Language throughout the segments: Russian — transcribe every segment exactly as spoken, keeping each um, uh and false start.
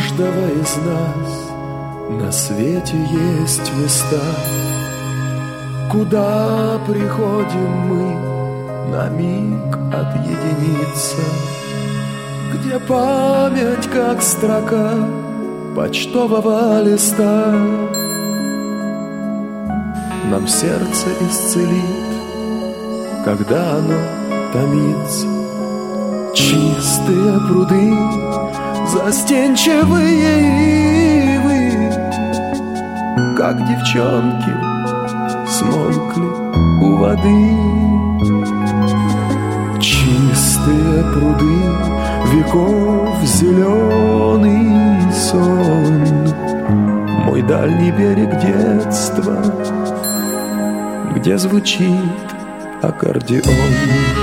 каждого из нас на свете есть места, куда приходим мы на миг отъединиться, где память, как строка почтового листа, нам сердце исцелит, когда оно томится. Чистые пруды, застенчивые ивы, как девчонки, смолкли у воды. Чистые пруды, веков зеленый сон, мой дальний берег детства, где звучит аккордеон.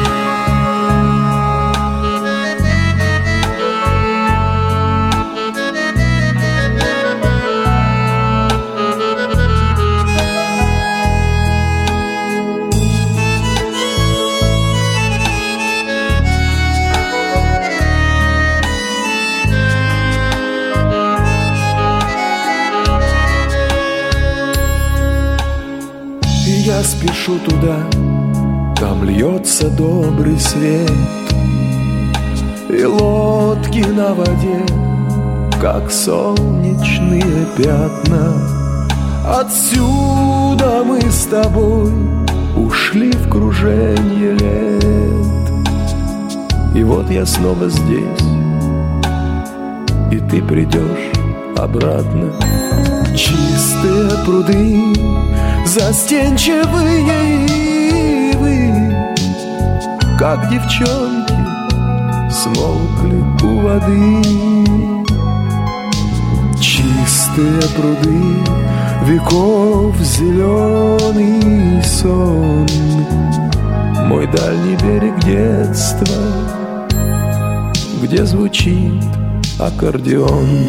Я спешу туда, там льется добрый свет, и лодки на воде, как солнечные пятна. Отсюда мы с тобой ушли в круженье лет, и вот я снова здесь, и ты придешь обратно. Чистые пруды, застенчивые ивы, как девчонки, смолкли у воды. Чистые пруды, веков зеленый сон, мой дальний берег детства, где звучит аккордеон.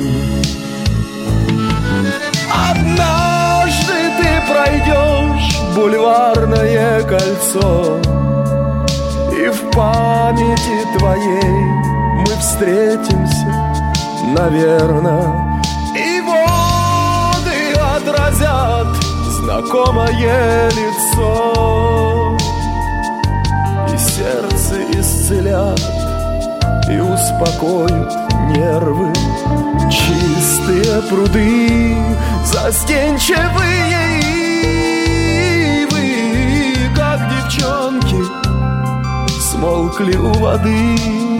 Однажды ты пройдешь бульварное кольцо, и в памяти твоей мы встретимся, наверно, и воды отразят знакомое лицо, и сердце исцелят, и успокоят нервы. Чистые пруды, застенчивые ивы, как девчонки, смолкли у воды.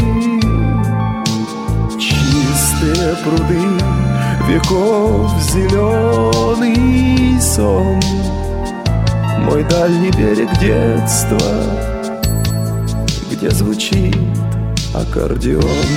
Чистые пруды, веков зеленый сон, мой дальний берег детства, где звучит аккордеон.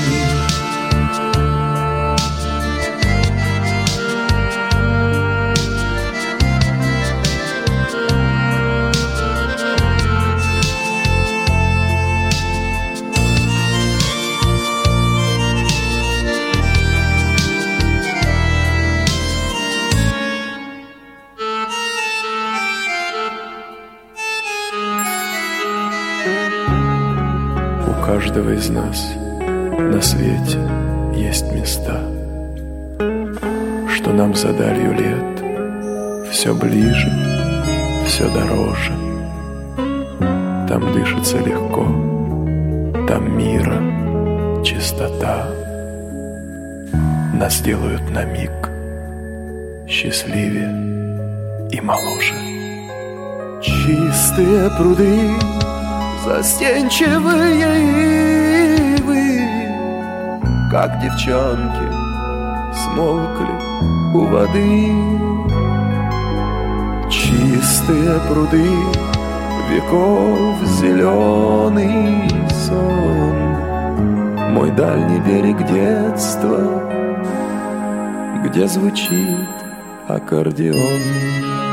У каждого из нас на свете есть места, что нам за далью лет все ближе, все дороже. Там дышится легко, там мира, чистота. Нас делают на миг счастливее и моложе. Чистые пруды, застенчивые ивы, как девчонки, смолкли у воды. Чистые пруды, веков зеленый сон, мой дальний берег детства, где звучит аккордеон.